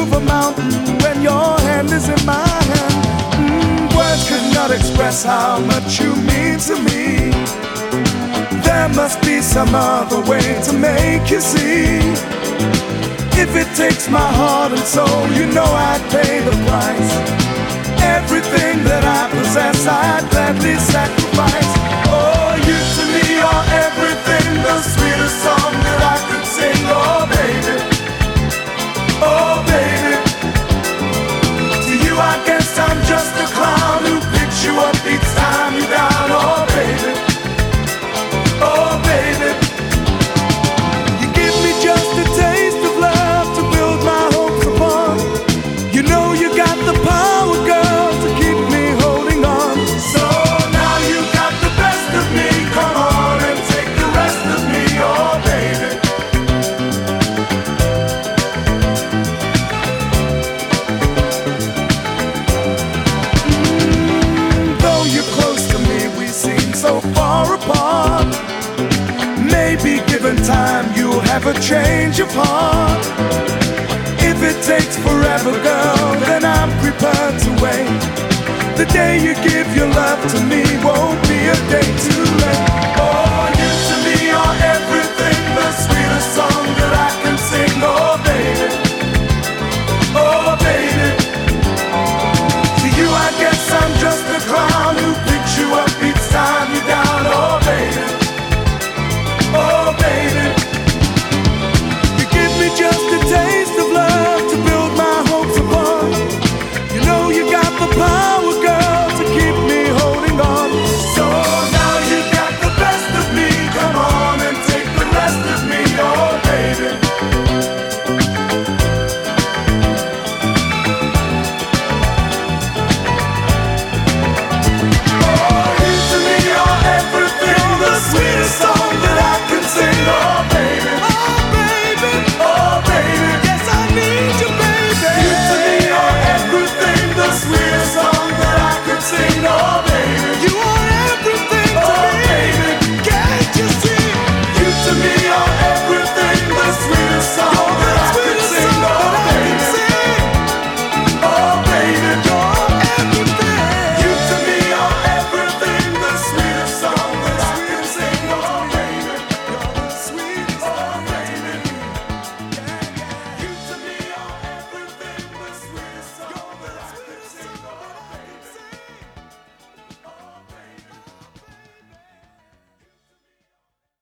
of a mountain when your hand is in my hand. Words could not express how much you mean to me. There must be some other way to make you see. If it takes my heart and soul, you know I'd pay the price. Everything that I possess, I'd gladly sacrifice. Oh, you to me are everything, the sweetest song that I could sing. Oh, baby, oh, baby. To you I guess I'm just a clown who picks you up each time you're down. Oh, baby, oh, baby. You give me just a taste of love to build my hopes upon. You know you got the power, girl, to keep me holding on. So now you got the best of me. Come on and take the rest of me, oh baby. Though you're close to me, we seem so far apart. Maybe given time, you'll have a change of heart. If it takes forever, girl, then I'm prepared to wait. The day you give your love to me won't be a day too late.